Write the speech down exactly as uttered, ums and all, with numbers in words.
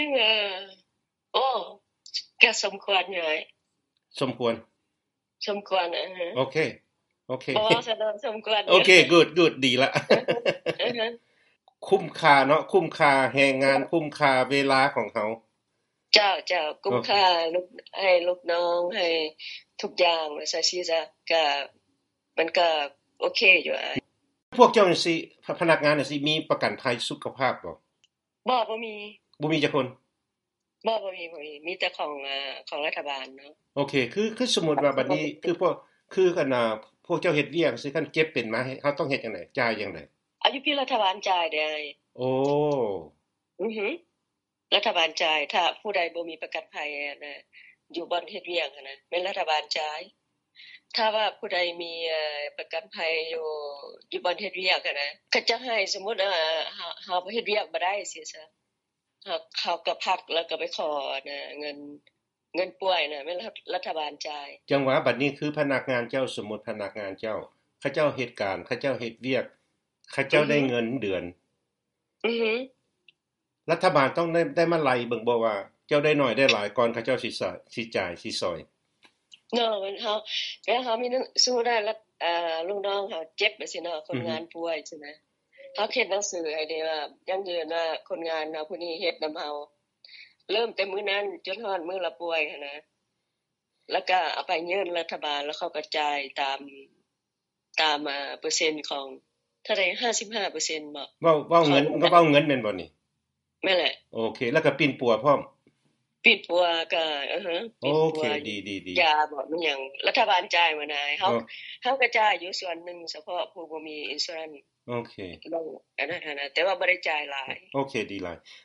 เออโอ้ก็สมควรอยู่สมควรสมควรอะฮะโอเคโอเคบ่แสดงสมควรโอเค good good ดีละอือฮึอือฮึคุ้มค่าเนาะคุ้มค่าแรงงานคุ้มค่าเวลาของเขาเจ้าเจ้าโอคุ้มเคค่าลูกให้ลูกน้องให้ทุกอย่างว่าซั่นสิซะก็มันก็โอเคอยู่อะพวกเจ้านี่สิพนักงานนี่สิมีประกันภัยสุขภาพบ่บ่บ่มีบ่มีจักคนบ่บ่มีบ่มีมีแต่ของอ่าของรัฐบาลเนาะโอเคคือคือสมมุติว่าบัดนี้คือพวกคือกันน่ะพวกเจ้าเฮ็ดเวียกสิคันเจ็บเป็นมาเฮาต้องเฮ็ดจังได๋จ่ายจังได๋อายุพี่รัฐบาลจ่ายได้โอ้อือฮึรัฐบาลจ่ายถ้าผู้ใดบ่มีประกันภัยอะนะอยู่บ่อนเฮ็ดเวียกอะนะแม่นรัฐบาลจ่ายถ้าว่าผู้ใดมีเอ่อประกันภัยอยู่อยู่บ่อนเฮ็ดเวียกอะนะเขาจะให้สมมุติว่าเฮาเฮาเฮ็ดเวียกบ่ได้สิซะเฮาเขาก็พักแล้วก็ไปขอน่ะเงินเงินป่วยน่ะแม่นรัฐรัฐบาลจ่ายจังหวะบัดนี้คือพนักงานเจ้าสมมุติพนักงานเจ้าเขาเจ้าเฮ็ดการเขาเจ้าเฮ็ดเวียกเขาอืเจ้าอฮึได้เงินเดือนอือฮึรัฐบาลต้องได้ได้มาไล่เบิ่งบ่ว่าเจ้าได้น้อยได้หลายก่อนเขาเจ้าสิสะสิจ่ายสิซอยเนาะมันเฮาแล้วเฮามีหนังสู้ได้แล้วอ่าลูกน้องเฮาเจ็บจังซี่เนาะคนอือฮึงานป่วยใช่ไหมเฮาเขียนหนังสือให้ได้ว่ายั่งยืนว่าคนงานเฮาผู้นี้เฮ็ดนำเฮาเริ่มแต่มื้อนั้นจนฮอดมื้อละป่วยหั้นนะแล้วก็เอาไปยื่นรัฐบาลแล้วเขาก็จ่ายตามตามอ่าเปอร์เซ็นต์ของเท่าใดห้าสิบห้าเปอร์เซ็นต์บ่เว้าเว้าเงินของก็เว้าเงินแม่นบ่นี่แม่นแหละโอเคแล้วก็ปิ้นปัวพร้อมปิดปัวก็อือฮึโอปิดปัเควดียาๆบ่มันหยังรัฐบาลจ่ายมาได้ๆเฮาอ้อเฮาก็จ่ายอยู่ส่วนหนึ่งเฉพาะผู้บ่มี Insurance โอเคลงอันนั้นหั้นน่ะแต่ว่าบ่ได้จ่ายหลายโอเคดีหลาย